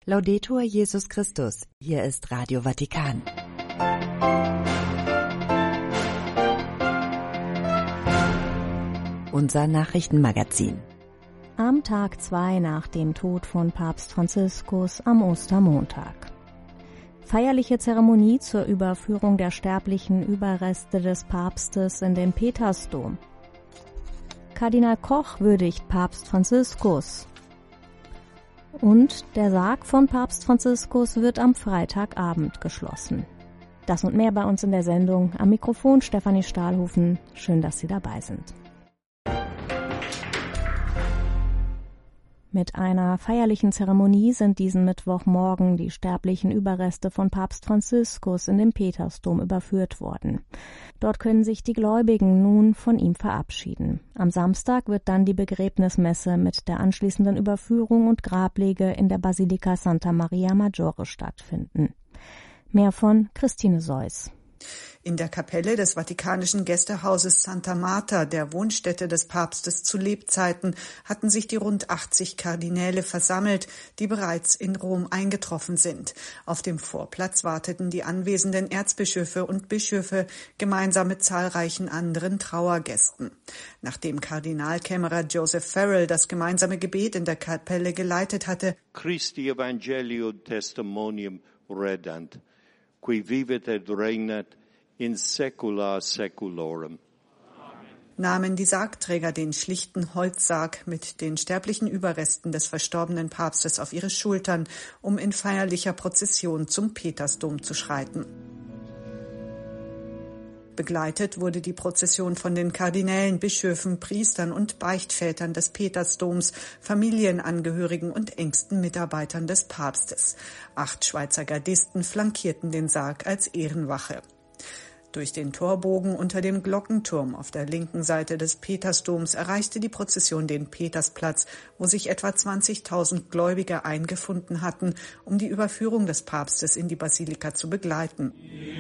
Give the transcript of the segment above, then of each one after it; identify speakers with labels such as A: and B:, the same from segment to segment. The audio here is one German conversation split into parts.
A: Laudetur Jesus Christus. Hier ist Radio Vatikan. Unser Nachrichtenmagazin.
B: Am Tag 2 nach dem Tod von Papst Franziskus am Ostermontag. Feierliche Zeremonie zur Überführung der sterblichen Überreste des Papstes in den Petersdom. Kardinal Koch würdigt Papst Franziskus. Und der Sarg von Papst Franziskus wird am Freitagabend geschlossen. Das und mehr bei uns in der Sendung. Am Mikrofon Stefanie Stahlhofen. Schön, dass Sie dabei sind. Mit einer feierlichen Zeremonie sind diesen Mittwochmorgen die sterblichen Überreste von Papst Franziskus in den Petersdom überführt worden. Dort können sich die Gläubigen nun von ihm verabschieden. Am Samstag wird dann die Begräbnismesse mit der anschließenden Überführung und Grablege in der Basilika Santa Maria Maggiore stattfinden. Mehr von Christine Seuss.
C: In der Kapelle des Vatikanischen Gästehauses Santa Marta, der Wohnstätte des Papstes zu Lebzeiten, hatten sich die rund 80 Kardinäle versammelt, die bereits in Rom eingetroffen sind. Auf dem Vorplatz warteten die anwesenden Erzbischöfe und Bischöfe gemeinsam mit zahlreichen anderen Trauergästen. Nachdem Kardinalkämmerer Joseph Farrell das gemeinsame Gebet in der Kapelle geleitet hatte,
D: Christi Evangelio Testimonium redant, qui vivet et regnat in secula seculorum.
C: Nahmen die Sargträger den schlichten Holzsarg mit den sterblichen Überresten des verstorbenen Papstes auf ihre Schultern, um in feierlicher Prozession zum Petersdom zu schreiten. Begleitet wurde die Prozession von den Kardinälen, Bischöfen, Priestern und Beichtvätern des Petersdoms, Familienangehörigen und engsten Mitarbeitern des Papstes. 8 Schweizer Gardisten flankierten den Sarg als Ehrenwache. Durch den Torbogen unter dem Glockenturm auf der linken Seite des Petersdoms erreichte die Prozession den Petersplatz, wo sich etwa 20.000 Gläubige eingefunden hatten, um die Überführung des Papstes in die Basilika zu begleiten.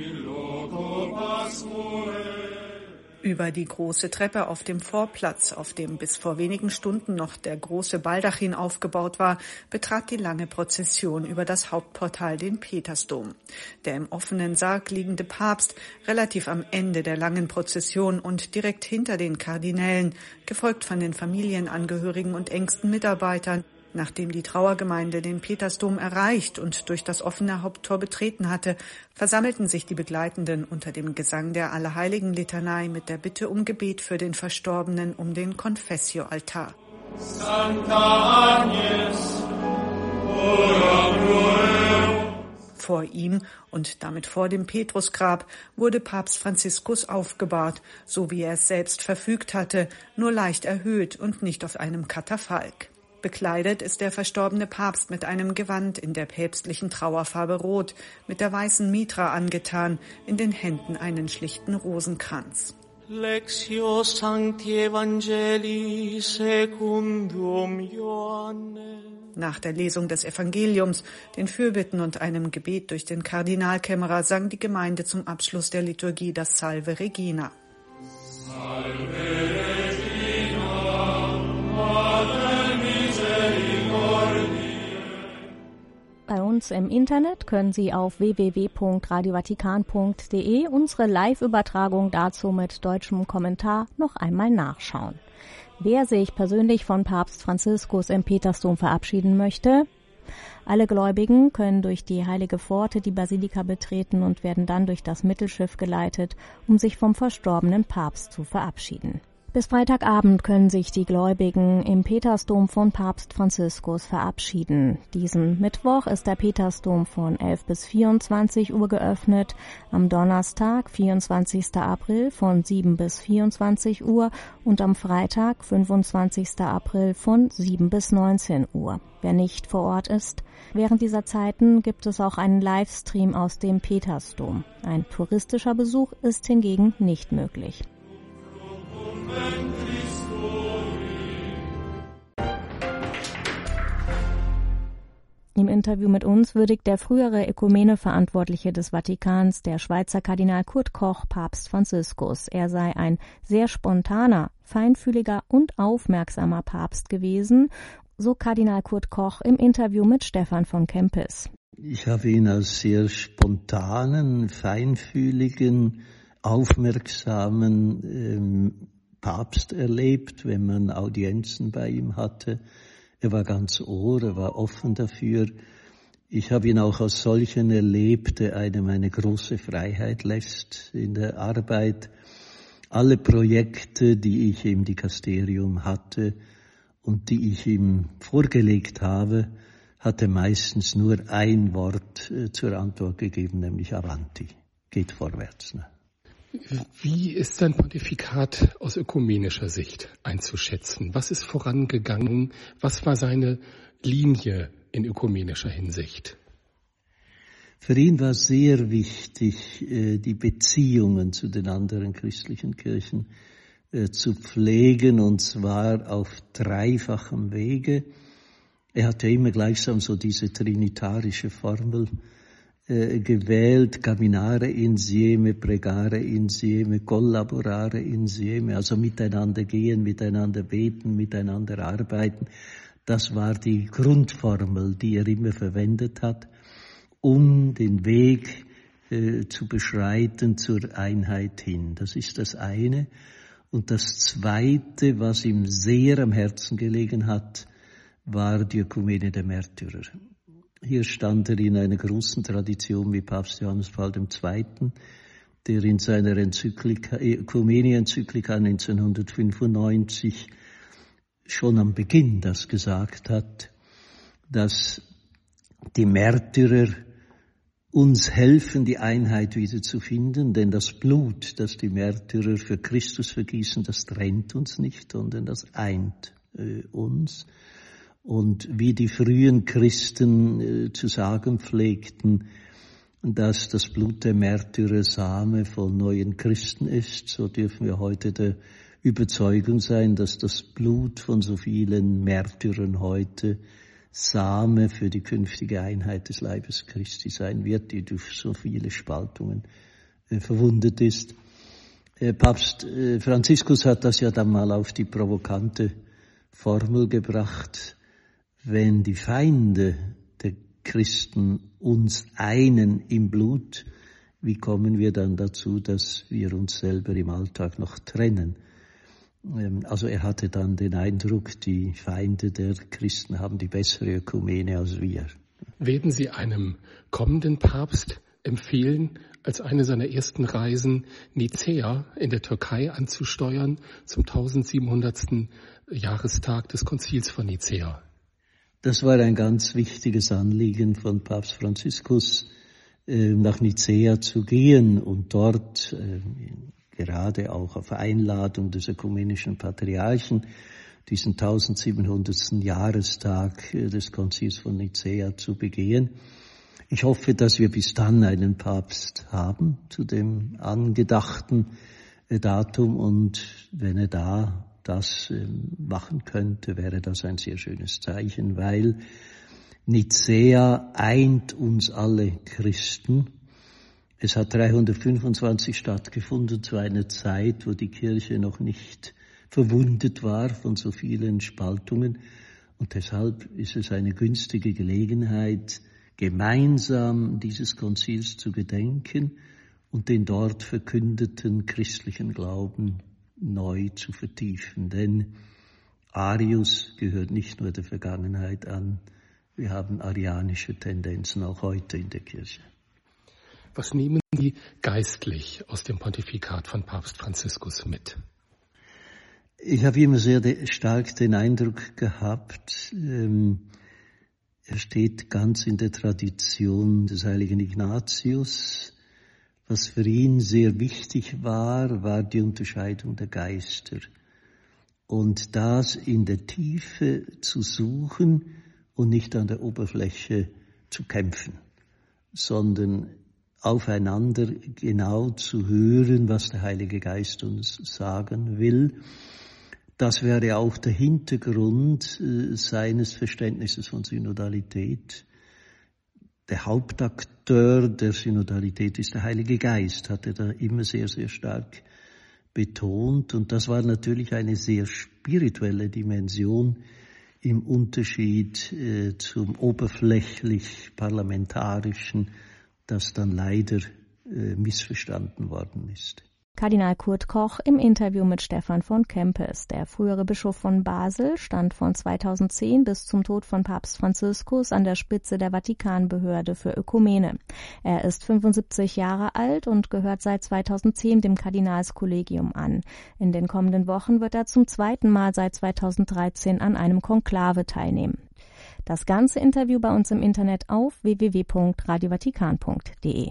C: Über die große Treppe auf dem Vorplatz, auf dem bis vor wenigen Stunden noch der große Baldachin aufgebaut war, betrat die lange Prozession über das Hauptportal den Petersdom. Der im offenen Sarg liegende Papst, relativ am Ende der langen Prozession und direkt hinter den Kardinälen, gefolgt von den Familienangehörigen und engsten Mitarbeitern. Nachdem die Trauergemeinde den Petersdom erreicht und durch das offene Haupttor betreten hatte, versammelten sich die Begleitenden unter dem Gesang der Allerheiligen-Litanei mit der Bitte um Gebet für den Verstorbenen um den Confessio-Altar. Santa Agnes, vor ihm und damit vor dem Petrusgrab wurde Papst Franziskus aufgebahrt, so wie er es selbst verfügt hatte, nur leicht erhöht und nicht auf einem Katafalk. Bekleidet ist der verstorbene Papst mit einem Gewand in der päpstlichen Trauerfarbe Rot, mit der weißen Mitra angetan, in den Händen einen schlichten Rosenkranz.
E: Lectio Sancti Evangelii secundum Ioanne.
C: Nach der Lesung des Evangeliums, den Fürbitten und einem Gebet durch den Kardinalkämmerer sang die Gemeinde zum Abschluss der Liturgie das Salve Regina. Salve Regina,
B: bei uns im Internet können Sie auf www.radiovatikan.de unsere Live-Übertragung dazu mit deutschem Kommentar noch einmal nachschauen. Wer sich persönlich von Papst Franziskus im Petersdom verabschieden möchte, alle Gläubigen können durch die Heilige Pforte die Basilika betreten und werden dann durch das Mittelschiff geleitet, um sich vom verstorbenen Papst zu verabschieden. Bis Freitagabend können sich die Gläubigen im Petersdom von Papst Franziskus verabschieden. Diesen Mittwoch ist der Petersdom von 11 bis 24 Uhr geöffnet, am Donnerstag, 24. April von 7 bis 24 Uhr und am Freitag, 25. April von 7 bis 19 Uhr. Wer nicht vor Ort ist, während dieser Zeiten gibt es auch einen Livestream aus dem Petersdom. Ein touristischer Besuch ist hingegen nicht möglich. Im Interview mit uns würdigt der frühere Ökumene-Verantwortliche des Vatikans, der Schweizer Kardinal Kurt Koch, Papst Franziskus. Er sei ein sehr spontaner, feinfühliger und aufmerksamer Papst gewesen So Kardinal Kurt Koch im Interview mit Stefan von Kempis.
F: Ich habe ihn als sehr spontanen, feinfühligen, aufmerksamen Papst erlebt, wenn man Audienzen bei ihm hatte. Er war ganz Ohr, er war offen dafür. Ich habe ihn auch als solchen erlebt, der einem eine große Freiheit lässt in der Arbeit. Alle Projekte, die ich im Dikasterium hatte und die ich ihm vorgelegt habe, hatte meistens nur ein Wort zur Antwort gegeben, nämlich Avanti, geht vorwärts. Ne?
G: Wie ist sein Pontifikat aus ökumenischer Sicht einzuschätzen? Was ist vorangegangen? Was war seine Linie in ökumenischer Hinsicht?
F: Für ihn war sehr wichtig, die Beziehungen zu den anderen christlichen Kirchen zu pflegen, und zwar auf dreifachem Wege. Er hatte immer gleichsam so diese trinitarische Formel gewählt, caminare insieme, pregare insieme, collaborare insieme, also miteinander gehen, miteinander beten, miteinander arbeiten. Das war die Grundformel, die er immer verwendet hat, um den Weg zu beschreiten zur Einheit hin. Das ist das eine. Und das zweite, was ihm sehr am Herzen gelegen hat, war die Ökumene der Märtyrer. Hier stand er in einer großen Tradition wie Papst Johannes Paul II., der in seiner Ökumene-Enzyklika 1995 schon am Beginn das gesagt hat, dass die Märtyrer uns helfen, die Einheit wiederzufinden, denn das Blut, das die Märtyrer für Christus vergießen, das trennt uns nicht, sondern das eint uns. Und wie die frühen Christen zu sagen pflegten, dass das Blut der Märtyrer Same von neuen Christen ist, so dürfen wir heute der Überzeugung sein, dass das Blut von so vielen Märtyrern heute Same für die künftige Einheit des Leibes Christi sein wird, die durch so viele Spaltungen verwundet ist. Papst Franziskus hat das ja dann mal auf die provokante Formel gebracht: Wenn die Feinde der Christen uns einen im Blut, wie kommen wir dann dazu, dass wir uns selber im Alltag noch trennen? Also er hatte dann den Eindruck, die Feinde der Christen haben die bessere Ökumene als wir.
G: Werden Sie einem kommenden Papst empfehlen, als eine seiner ersten Reisen Nicäa in der Türkei anzusteuern, zum 1700. Jahrestag des Konzils von Nicäa?
F: Das war ein ganz wichtiges Anliegen von Papst Franziskus, nach Nicäa zu gehen und dort gerade auch auf Einladung des ökumenischen Patriarchen diesen 1700. Jahrestag des Konzils von Nicäa zu begehen. Ich hoffe, dass wir bis dann einen Papst haben zu dem angedachten Datum, und wenn er da das machen könnte, wäre das ein sehr schönes Zeichen, weil Nicäa eint uns alle Christen. Es hat 325 stattgefunden zu einer Zeit, wo die Kirche noch nicht verwundet war von so vielen Spaltungen. Und deshalb ist es eine günstige Gelegenheit, gemeinsam dieses Konzils zu gedenken und den dort verkündeten christlichen Glauben neu zu vertiefen. Denn Arius gehört nicht nur der Vergangenheit an, wir haben arianische Tendenzen auch heute in der Kirche.
G: Was nehmen Sie geistlich aus dem Pontifikat von Papst Franziskus mit?
F: Ich habe immer sehr stark den Eindruck gehabt, er steht ganz in der Tradition des heiligen Ignatius. Was für ihn sehr wichtig war, war die Unterscheidung der Geister. Und das in der Tiefe zu suchen und nicht an der Oberfläche zu kämpfen, sondern aufeinander genau zu hören, was der Heilige Geist uns sagen will. Das wäre auch der Hintergrund seines Verständnisses von Synodalität. Der Hauptakteur der Synodalität ist der Heilige Geist, hat er da immer sehr, sehr stark betont. Und das war natürlich eine sehr spirituelle Dimension, im Unterschied zum oberflächlich parlamentarischen, das dann leider missverstanden worden ist.
B: Kardinal Kurt Koch im Interview mit Stefan von Kempis. Der frühere Bischof von Basel stand von 2010 bis zum Tod von Papst Franziskus an der Spitze der Vatikanbehörde für Ökumene. Er ist 75 Jahre alt und gehört seit 2010 dem Kardinalskollegium an. In den kommenden Wochen wird er zum zweiten Mal seit 2013 an einem Konklave teilnehmen. Das ganze Interview bei uns im Internet auf www.radiovatikan.de.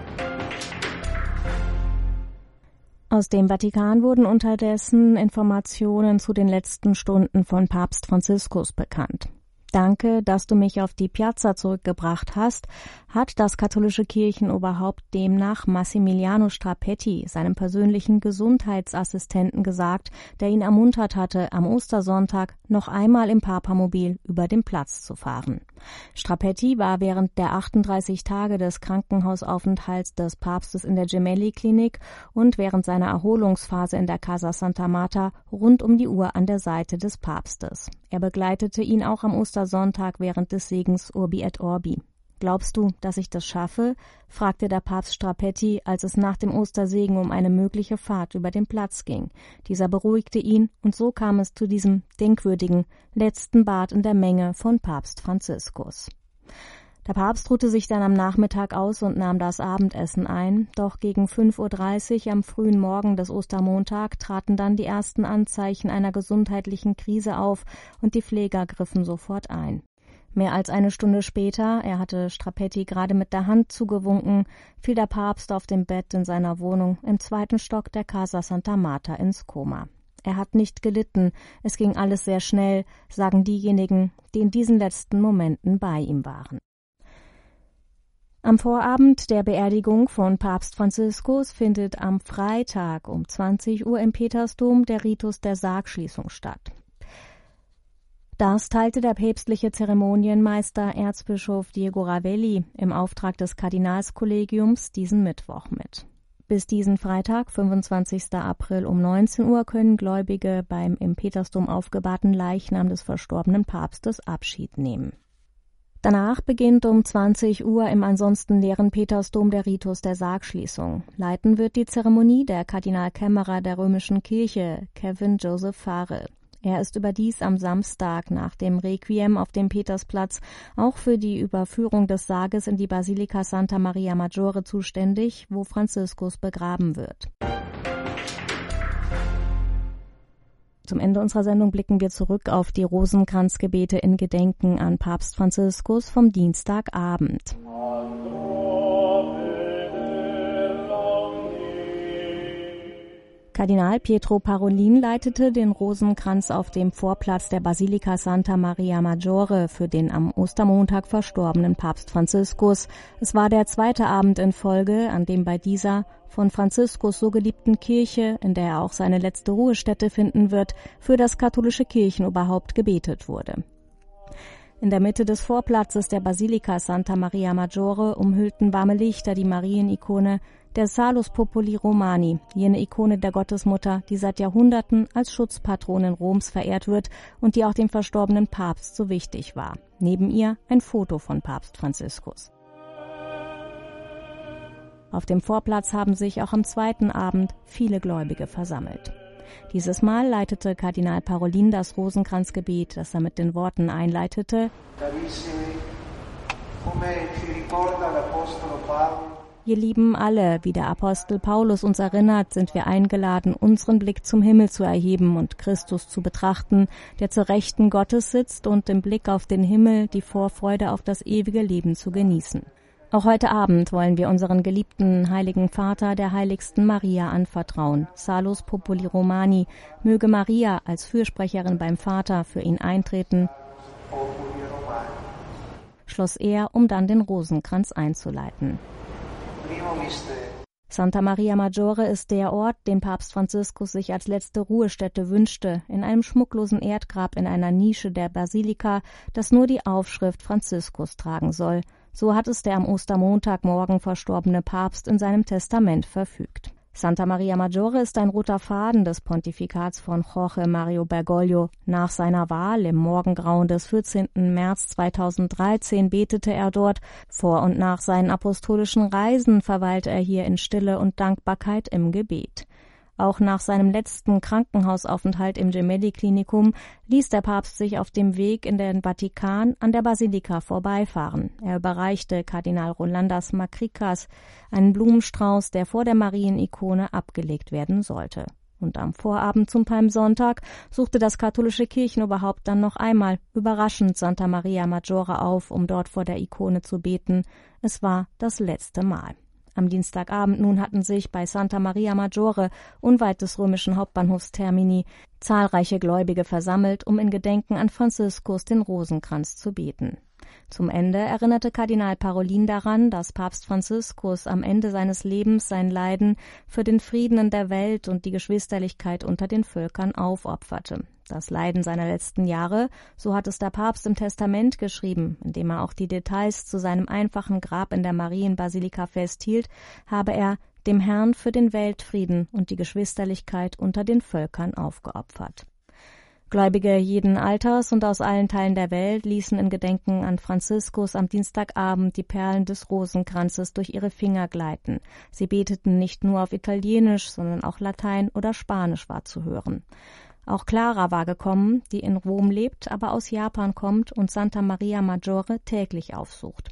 B: Aus dem Vatikan wurden unterdessen Informationen zu den letzten Stunden von Papst Franziskus bekannt. Danke, dass du mich auf die Piazza zurückgebracht hast, hat das katholische Kirchenoberhaupt demnach Massimiliano Strapetti, seinem persönlichen Gesundheitsassistenten, gesagt, der ihn ermuntert hatte, am Ostersonntag noch einmal im Papamobil über den Platz zu fahren. Strapetti war während der 38 Tage des Krankenhausaufenthalts des Papstes in der Gemelli-Klinik und während seiner Erholungsphase in der Casa Santa Marta rund um die Uhr an der Seite des Papstes. Er begleitete ihn auch am Ostersonntag während des Segens Urbi et Orbi. »Glaubst du, dass ich das schaffe?« fragte der Papst Strapetti, als es nach dem Ostersegen um eine mögliche Fahrt über den Platz ging. Dieser beruhigte ihn, und so kam es zu diesem denkwürdigen letzten Bad in der Menge von Papst Franziskus. Der Papst ruhte sich dann am Nachmittag aus und nahm das Abendessen ein, doch gegen 5:30 Uhr am frühen Morgen des Ostermontag traten dann die ersten Anzeichen einer gesundheitlichen Krise auf und die Pfleger griffen sofort ein. Mehr als eine Stunde später, er hatte Strapetti gerade mit der Hand zugewunken, fiel der Papst auf dem Bett in seiner Wohnung im 2. Stock der Casa Santa Marta ins Koma. Er hat nicht gelitten, es ging alles sehr schnell, sagen diejenigen, die in diesen letzten Momenten bei ihm waren. Am Vorabend der Beerdigung von Papst Franziskus findet am Freitag um 20 Uhr im Petersdom der Ritus der Sargschließung statt. Das teilte der päpstliche Zeremonienmeister Erzbischof Diego Ravelli im Auftrag des Kardinalskollegiums diesen Mittwoch mit. Bis diesen Freitag, 25. April um 19 Uhr, können Gläubige beim im Petersdom aufgebahrten Leichnam des verstorbenen Papstes Abschied nehmen. Danach beginnt um 20 Uhr im ansonsten leeren Petersdom der Ritus der Sargschließung. Leiten wird die Zeremonie der Kardinalkämmerer der römischen Kirche, Kevin Joseph Farrell. Er ist überdies am Samstag nach dem Requiem auf dem Petersplatz auch für die Überführung des Sarges in die Basilika Santa Maria Maggiore zuständig, wo Franziskus begraben wird. Zum Ende unserer Sendung blicken wir zurück auf die Rosenkranzgebete in Gedenken an Papst Franziskus vom Dienstagabend. Kardinal Pietro Parolin leitete den Rosenkranz auf dem Vorplatz der Basilika Santa Maria Maggiore für den am Ostermontag verstorbenen Papst Franziskus. Es war der zweite Abend in Folge, an dem bei dieser von Franziskus so geliebten Kirche, in der er auch seine letzte Ruhestätte finden wird, für das katholische Kirchenoberhaupt gebetet wurde. In der Mitte des Vorplatzes der Basilika Santa Maria Maggiore umhüllten warme Lichter die Marienikone der Salus Populi Romani, jene Ikone der Gottesmutter, die seit Jahrhunderten als Schutzpatronin Roms verehrt wird und die auch dem verstorbenen Papst so wichtig war. Neben ihr ein Foto von Papst Franziskus. Auf dem Vorplatz haben sich auch am zweiten Abend viele Gläubige versammelt. Dieses Mal leitete Kardinal Parolin das Rosenkranzgebet, das er mit den Worten einleitete: Ihr Lieben alle, wie der Apostel Paulus uns erinnert, sind wir eingeladen, unseren Blick zum Himmel zu erheben und Christus zu betrachten, der zur Rechten Gottes sitzt, und im Blick auf den Himmel die Vorfreude auf das ewige Leben zu genießen. Auch heute Abend wollen wir unseren geliebten Heiligen Vater der heiligsten Maria anvertrauen. Salus Populi Romani, möge Maria als Fürsprecherin beim Vater für ihn eintreten, schloss er, um dann den Rosenkranz einzuleiten. Santa Maria Maggiore ist der Ort, den Papst Franziskus sich als letzte Ruhestätte wünschte, in einem schmucklosen Erdgrab in einer Nische der Basilika, das nur die Aufschrift Franziskus tragen soll. So hat es der am Ostermontagmorgen verstorbene Papst in seinem Testament verfügt. Santa Maria Maggiore ist ein roter Faden des Pontifikats von Jorge Mario Bergoglio. Nach seiner Wahl im Morgengrauen des 14. März 2013 betete er dort. Vor und nach seinen apostolischen Reisen verweilte er hier in Stille und Dankbarkeit im Gebet. Auch nach seinem letzten Krankenhausaufenthalt im Gemelli-Klinikum ließ der Papst sich auf dem Weg in den Vatikan an der Basilika vorbeifahren. Er überreichte Kardinal Rolandas Makrikas einen Blumenstrauß, der vor der Marienikone abgelegt werden sollte. Und am Vorabend zum Palmsonntag suchte das katholische Kirchenoberhaupt dann noch einmal überraschend Santa Maria Maggiore auf, um dort vor der Ikone zu beten. Es war das letzte Mal. Am Dienstagabend nun hatten sich bei Santa Maria Maggiore, unweit des römischen Hauptbahnhofs Termini, zahlreiche Gläubige versammelt, um in Gedenken an Franziskus den Rosenkranz zu beten. Zum Ende erinnerte Kardinal Parolin daran, dass Papst Franziskus am Ende seines Lebens sein Leiden für den Frieden in der Welt und die Geschwisterlichkeit unter den Völkern aufopferte. Das Leiden seiner letzten Jahre, so hat es der Papst im Testament geschrieben, indem er auch die Details zu seinem einfachen Grab in der Marienbasilika festhielt, habe er dem Herrn für den Weltfrieden und die Geschwisterlichkeit unter den Völkern aufgeopfert. Gläubige jeden Alters und aus allen Teilen der Welt ließen in Gedenken an Franziskus am Dienstagabend die Perlen des Rosenkranzes durch ihre Finger gleiten. Sie beteten nicht nur auf Italienisch, sondern auch Latein oder Spanisch war zu hören. Auch Clara war gekommen, die in Rom lebt, aber aus Japan kommt und Santa Maria Maggiore täglich aufsucht.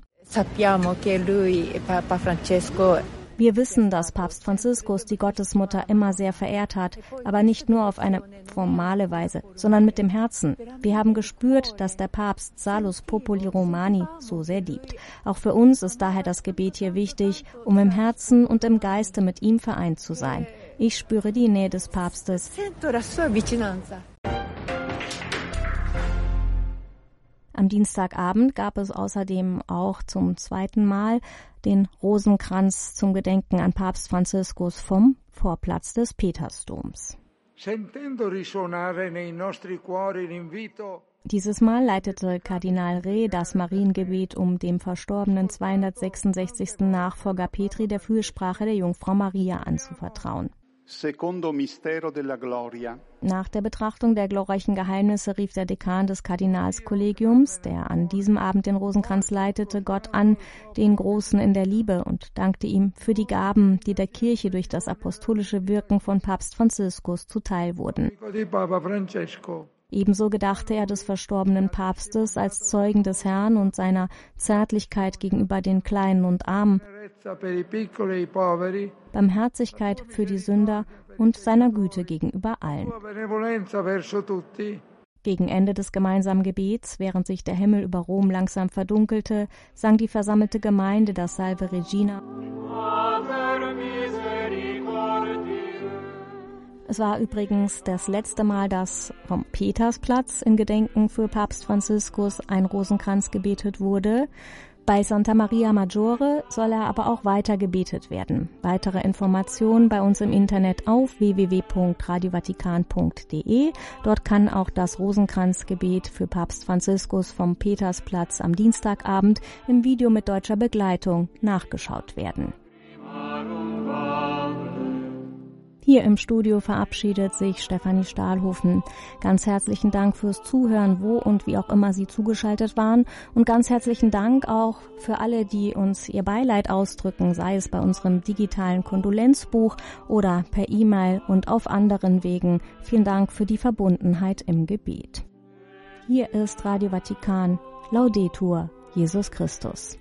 B: Wir wissen, dass Papst Franziskus die Gottesmutter immer sehr verehrt hat, aber nicht nur auf eine formale Weise, sondern mit dem Herzen. Wir haben gespürt, dass der Papst Salus Populi Romani so sehr liebt. Auch für uns ist daher das Gebet hier wichtig, um im Herzen und im Geiste mit ihm vereint zu sein. Ich spüre die Nähe des Papstes. Am Dienstagabend gab es außerdem auch zum zweiten Mal den Rosenkranz zum Gedenken an Papst Franziskus vom Vorplatz des Petersdoms. Dieses Mal leitete Kardinal Re das Mariengebet, um dem verstorbenen 266. Nachfolger Petri der Fürsprache der Jungfrau Maria anzuvertrauen. Nach der Betrachtung der glorreichen Geheimnisse rief der Dekan des Kardinalskollegiums, der an diesem Abend den Rosenkranz leitete, Gott an, den Großen in der Liebe, und dankte ihm für die Gaben, die der Kirche durch das apostolische Wirken von Papst Franziskus zuteil wurden. Ebenso gedachte er des verstorbenen Papstes als Zeugen des Herrn und seiner Zärtlichkeit gegenüber den Kleinen und Armen, Barmherzigkeit für die Sünder und seiner Güte gegenüber allen. Gegen Ende des gemeinsamen Gebets, während sich der Himmel über Rom langsam verdunkelte, sang die versammelte Gemeinde das Salve Regina. Es war übrigens das letzte Mal, dass vom Petersplatz in Gedenken für Papst Franziskus ein Rosenkranz gebetet wurde. Bei Santa Maria Maggiore soll er aber auch weiter gebetet werden. Weitere Informationen bei uns im Internet auf www.radiovatikan.de. Dort kann auch das Rosenkranzgebet für Papst Franziskus vom Petersplatz am Dienstagabend im Video mit deutscher Begleitung nachgeschaut werden. Hier im Studio verabschiedet sich Stefanie Stahlhofen. Ganz herzlichen Dank fürs Zuhören, wo und wie auch immer Sie zugeschaltet waren. Und ganz herzlichen Dank auch für alle, die uns ihr Beileid ausdrücken, sei es bei unserem digitalen Kondolenzbuch oder per E-Mail und auf anderen Wegen. Vielen Dank für die Verbundenheit im Gebet. Hier ist Radio Vatikan. Laudetur Jesus Christus.